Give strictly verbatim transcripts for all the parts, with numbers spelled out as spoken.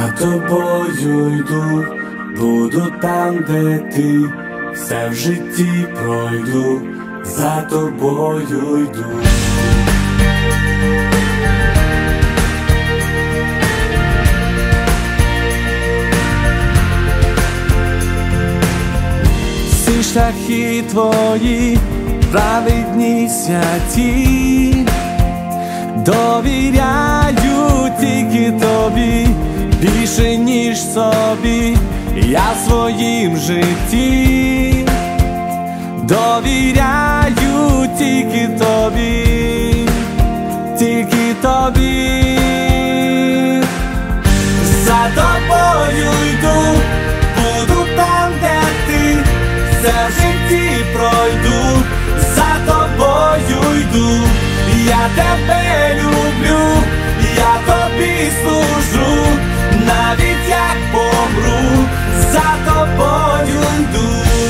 За тобою йду, буду там, де ти, все в житті пройду, за тобою йду. Всі шляхи твої, праведні святі, довіряю тільки тобі, більше ніж собі, я в своїм житті, довіряю тільки тобі, тільки тобі. За тобою йду, буду там, де ти, все в житті пройду, за тобою йду. Я тебе люблю, я тобі служу, навіть як помру, за тобою йду.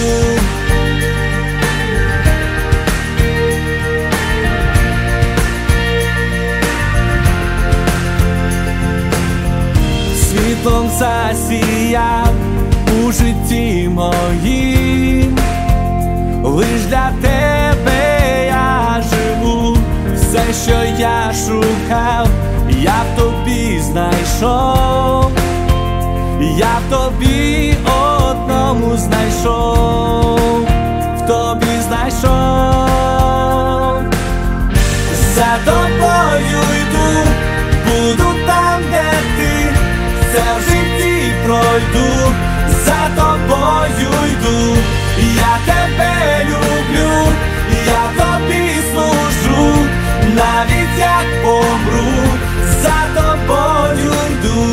Світлом засіяв у житті моїм, лиш для тебе я живу. Все, що я шукав, я в тобі знайшов, я в тобі одному знайшов, в тобі знайшов. За тобою йду, буду там, де ти, все в житті пройду, за тобою йду. Я тебе люблю, я тобі служу, навіть як помру, за тобою йду.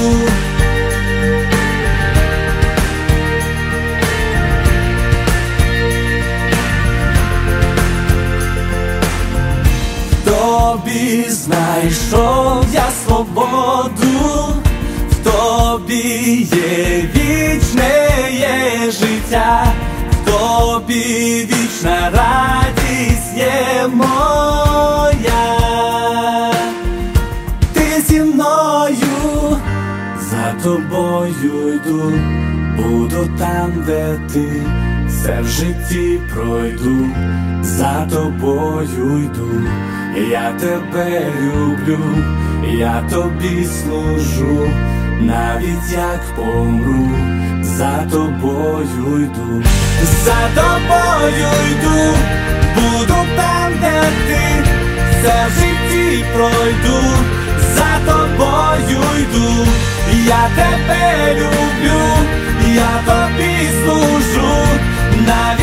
В тобі знайшов я свободу, в тобі є вічне є життя, в тобі вічна радість є моя. Ти зі мною, за тобою йду, буду там, де ти, все в житті пройду, за тобою йду. Я тебе люблю, я тобі служу, навіть як помру, за тобою йду. За тобою йду, буду там, де ти, все в житті пройду, за тобою йду. Я тебе люблю, я тобі служу, навіть